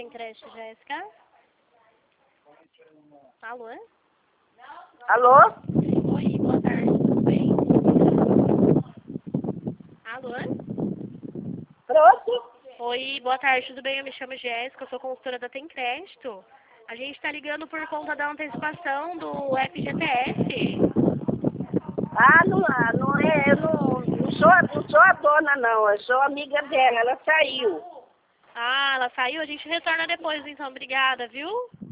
Tem creche, Jéssica? Alô? Alô? Oi, boa tarde, tudo bem? Alô? Pronto? Oi, boa tarde, tudo bem? Eu me chamo Jéssica, eu sou consultora da Tem Crédito. A gente está ligando por conta da antecipação do FGTS. Não é, eu não sou a dona não, eu sou amiga dela, ela saiu. Ah, ela saiu? A gente retorna depois, então. Obrigada, viu?